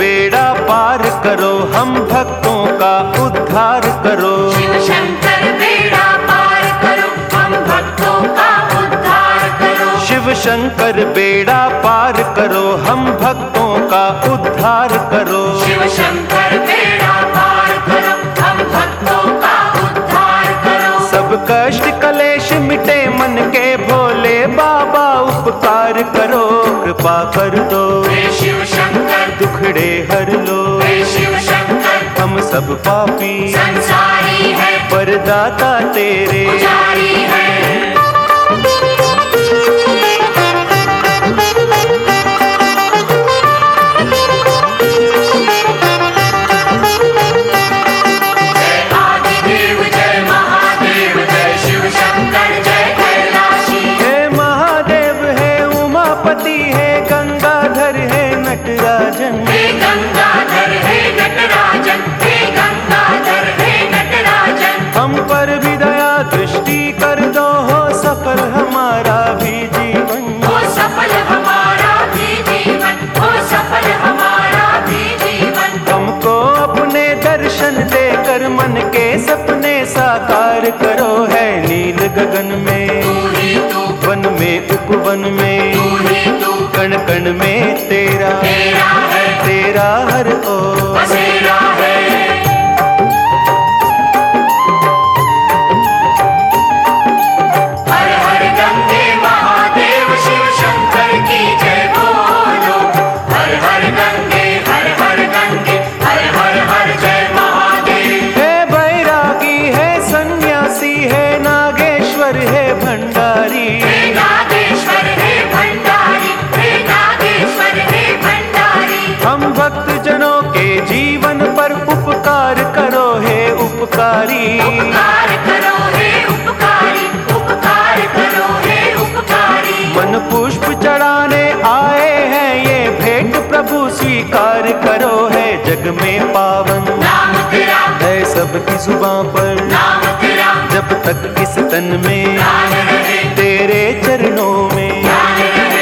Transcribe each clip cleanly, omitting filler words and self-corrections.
बेड़ा पार करो, हम भक्तों का उद्धार करो। शिव शंकर बेड़ा पार करो, हम भक्तों का उद्धार करो। शिव शंकर बेड़ा पार करो, हम भक्तों का उद्धार करो। शिव शंकर बेड़ा पार करो, हम भक्तों का उद्धार करो। सब कष्ट कलेश मिटे मन के, भोले बाबा उपकार करो। कृपा कर दो हे शिव शंकर, दुखड़े हर लो। हे शिव शंकर, हम सब पापी संसारी है, वरदाता तेरे पुजारी है। हे गंगाधर हे नटराजन, हे गंगाधर हे नटराजन। हम पर भी दया दृष्टि कर दो, हो सफल हमारा भी जीवन। हो सफल हमारा भी जीवन, हो सफल हमारा भी जीवन। हमको अपने दर्शन देकर मन के सपने साकार करो। है नील गगन में तू ही तू, वन में उपवन में तू ही तू, कण कण में तेरा है, तेरा हर ओर बसेरा है। हर हर गंगे महादेव शिव शंकर की जय बोलो। हर हर गंगे, हर हर गंगे, हर हर हर जय महादेव। है बैरागी है सन्यासी है नागेश्वर है भंडारी। हे नागेश्वर हे भंडारी, हे नागेश्वर हे भंडारी। हम भक्त जनों के जीवन पर उपकार करो हे उपकारी। उपकार करो हे उपकारी, उपकार करो हे उपकारी। मन पुष्प चढ़ाने आए हैं, ये भेंट प्रभु स्वीकार करो। है जग में पावन नाम तेरा, है सबकी जुबां पर, नाम तेरा, जब तक इस तन में ध्यान रहे, तेरे चरणों में। ध्यान रहे।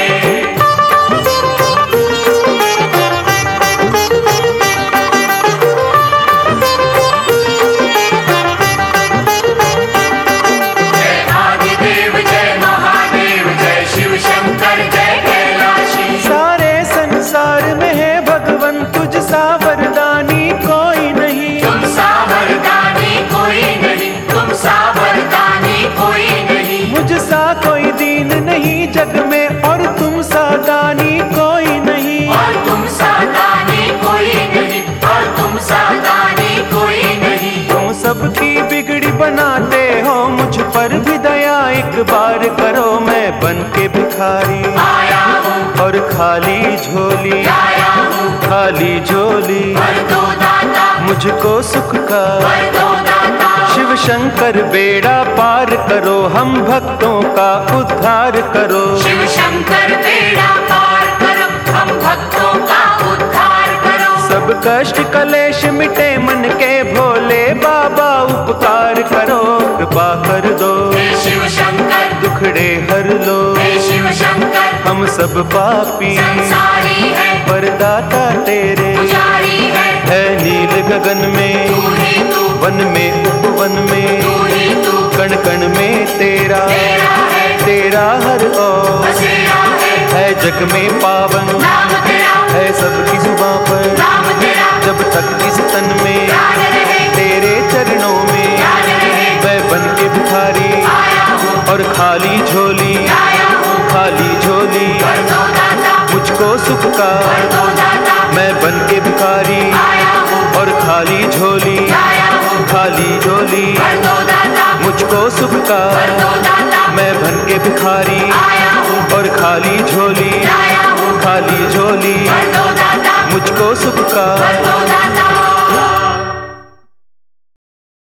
जय आदिदेव जय महादेव, जय शिव शंकर जय कैलाशी। सारे संसार में है भगवन तुझ सा वरदानी कोई नहीं। तुम सा वरदानी कोई नहीं, तुम सा वरदानी कोई नहीं। मुझ सा कोई दीन नहीं जग में, और तुम सा दानी कोई नहीं। और तुम सा दानी कोई नहीं, और तुम सा दानी कोई नहीं। तुम सबकी बिगड़ी बनाते हो, मुझ पर भी दया एक बार करो। मैं बन के भिखारी आया हूँ, और खाली झोली, आया हूँ, खाली झोली वर दो दाता, मुझको सुख का। वर दो दाता। शिव शंकर बेड़ा पार करो, हम भक्तों का उद्धार करो। शिव शंकर बेड़ा पार करो, हम भक्तों का उद्धार करो। सब कष्ट कलेश मिटे मन के, भोले बाबा उपकार करो। कृपा कर दो हे शिव शंकर, दुखड़े हर लो। हे शिव शंकर, हम सब पापी संसारी है, वरदाता तेरे पुजारी है। नील गगन में तू ही तू, वन में उपवन में तू ही तू, कण कण में तेरा है, तेरा हर ओर बसेरा है। जग में पावन नाम तेरा, है सबकी जुबां पर, नाम तेरा, जब तक इस तन में ध्यान रहे, तेरे चरणों में। ध्यान रहे। मैं बन के भिखारी आया हूँ, और खाली झोली, आया हूँ, खाली झोली वर दो दाता, मुझको सुख का। वर दो दाता। मैं बन के भिखारी आया हूँ, और खाली झोली, आया हूँ, खाली झोली वर दो दाता, मुझको सुख का। वर दो दाता। मैं बन के भिखारी आया हूँ, और खाली झोली, आया हूँ, खाली झोली वर दो दाता, मुझको सुख का। वर दो दाता।